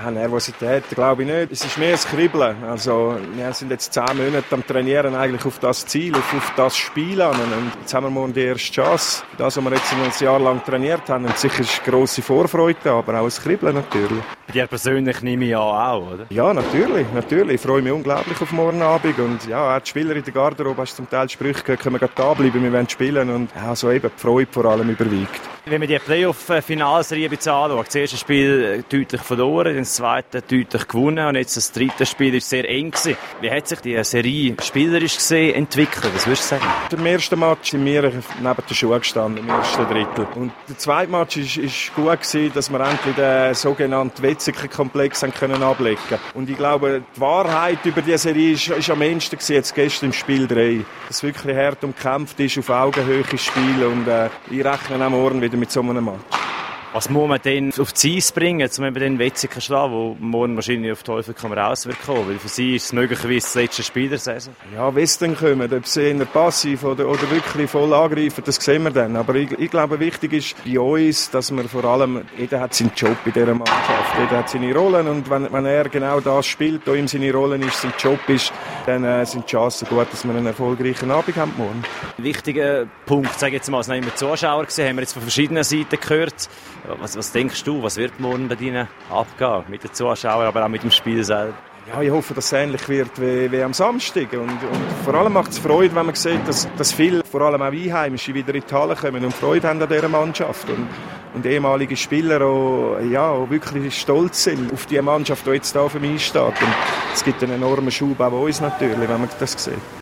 Nervosität glaube ich nicht. Es ist mehr ein Kribbeln. Also, wir sind jetzt 10 Monate am Trainieren eigentlich auf das Ziel, auf das Spiel an. Und jetzt haben wir morgen die erste Chance. Das, was wir jetzt ein Jahr lang trainiert haben. Und sicher ist grosse Vorfreude, aber auch ein Kribbeln natürlich. Bei dir persönlich nehme ich an auch, oder? Ja, natürlich. Ich freue mich unglaublich auf morgen Abend. Und ja, auch die Spieler in der Garderobe, hast zum Teil Sprüche gehört, können wir gerade da bleiben, wir wollen spielen. Und ja, so eben die Freude vor allem überwiegt. Wenn man die Playoff-Finalserie anschaut, das erste Spiel deutlich verloren, das zweite deutlich gewonnen und jetzt das dritte Spiel ist sehr eng gewesen. Wie hat sich die Serie spielerisch gesehen entwickelt? Was würdest du sagen? Im ersten Match sind wir neben den Schuhen gestanden, im ersten Drittel. Und der zweite Match ist gut gewesen, dass wir endlich den sogenannten Wetzikon-Komplex können ablegen. Und ich glaube, die Wahrheit über diese Serie ist am ehesten gewesen, jetzt gestern im Spiel 3. Dass wirklich hart umkämpft ist, auf Augenhöhe Spiel und ich rechne auch morgen wieder mit so einem Match. Was muss man denn auf die Eis bringen, um eben den Wetzikon zu schlagen, wo morgen wahrscheinlich auf Teufel komm raus wird kommen? Weil für sie ist es möglicherweise das letzte Spiel der Saison. Ja, wie es dann kommen, ob sie eher passiv oder wirklich voll angreifen, das sehen wir dann. Aber ich glaube, wichtig ist bei uns, dass wir vor allem, jeder hat seinen Job in dieser Mannschaft, jeder hat seine Rollen und wenn er genau das spielt, da ihm seine Rollen ist, sein Job ist, dann sind die Chancen gut, dass wir einen erfolgreichen Abend haben morgen. Wichtiger Punkt, sage ich jetzt mal, es waren immer Zuschauer gewesen, haben wir jetzt von verschiedenen Seiten gehört. Was denkst du, was wird morgen bei Ihnen abgehen? Mit den Zuschauern, aber auch mit dem Spiel selber? Ja, ich hoffe, dass es ähnlich wird wie am Samstag. Und vor allem macht es Freude, wenn man sieht, dass viele, vor allem auch Einheimische, wieder in die Halle kommen und Freude haben an dieser Mannschaft. Und ehemalige Spieler auch wirklich stolz sind auf die Mannschaft, die jetzt hier für mich steht. Und es gibt einen enormen Schub auch bei uns natürlich, wenn man das sieht.